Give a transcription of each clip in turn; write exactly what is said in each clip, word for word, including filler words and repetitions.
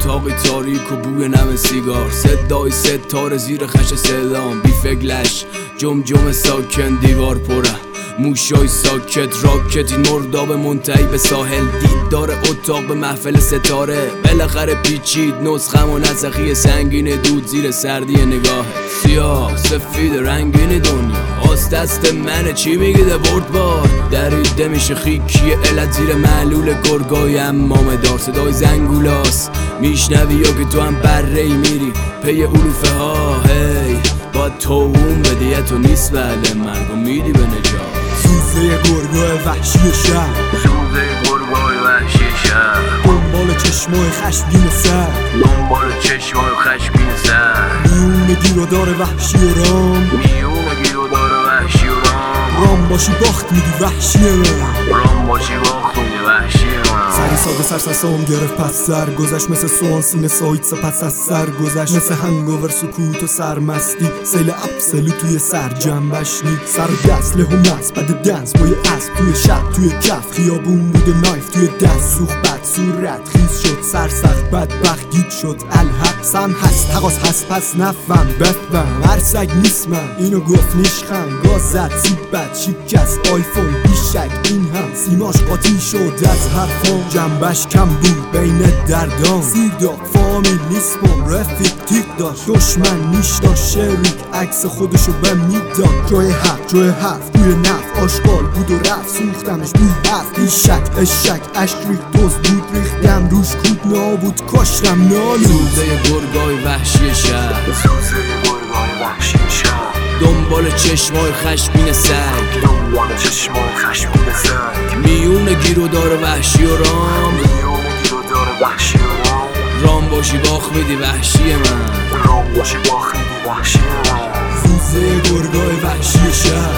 اتاقی تاریک و بوی نم سیگار، صدای ستاره زیر خش سلام، بی فکلش جمجم ساکن، دیوار پره موشای ساکت، راکت این مرداب منتهی به ساحل، دیدار اتاق به محفل ستاره، بالاخره پیچید نسخم و نسخی سنگین دود زیر سردی نگاه، سیاه سفید رنگین دنیا آس دست منه، چی میگیده برد بار دریده میشه خیکی علت زیر معلول گرگای امام دار، صدای زنگولاس میشنوی یا که تو هم بره میری پی علوفه ها، هی با تو اون بدیت و نیست بله مرگو میدی به نجات، سوزه گرگای وحشی شهر، سوزه گرگای وحشی شهر، دنبال چشمای خشمگین سر، دنبال چشمای خشمگین سر، میون گیرودار وحشی و رام، میون گیرودار وحشی و رام، رام باشی باخت میدی وحشی من، رام باشی باخت میدی وحشی من، سری ساده سرسسام گرفت پس سر گذشت، مثل سوان سینه سایت سپس از سر گذشت، مثل هنگاور سکوت و سرمستی، سیل ابسلو توی سر جنبش نی، سر و دست له و مز بد دنس بای اسب توی شب توی کف، خیابون بود و نایف توی دست، سوخ بد صورت خیز شد، سر سخت بدبخت گیت شد، الحق سم هست تقاس هست پس نفهم بفهم هر سگ نیست من، اینو گفت نیشخم گاز زد سیب بد شکست آیفون بیشک، این هم سیماش قاطی شد از حرفان، جنبش کم بود بین دردان، سیر داد فامیل نیست بام رفیق تیق داشت، دشمن نیش داشت شریک عکس خودشو به میداد، جای حق جای حرف توی نف آشغال بود و رفت، سوختمش بی حرف بی شک اشک اشک ریخ دوز بود ریختم روش کود نابود کاشتم نالو، سوزه گرگای وحشی شهر، سوزه گرگای وحشی شهر، دنبال چشمای خشمگین سگ، دنبال چشمای خشمگین سگ، میون گیرودار وحشی و رام، میون گیرودار وحشی و رام، رام باشی باخت میدی وحشی من، رام باشی باخت میدی وحشی من، سوزه گرگای وحشی شهر،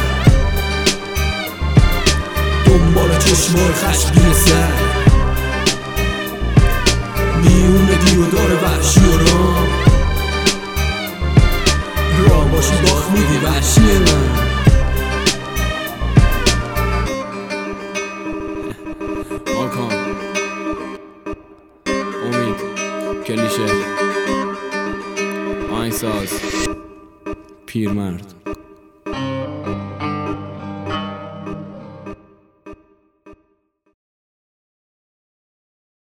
دنبال چشمای خشمگین سگ، میون گیرودار وحشی و رام، رام باشی باخت میدی وحشی من. ماکان امید کلیشه آهنگساز پیرمرد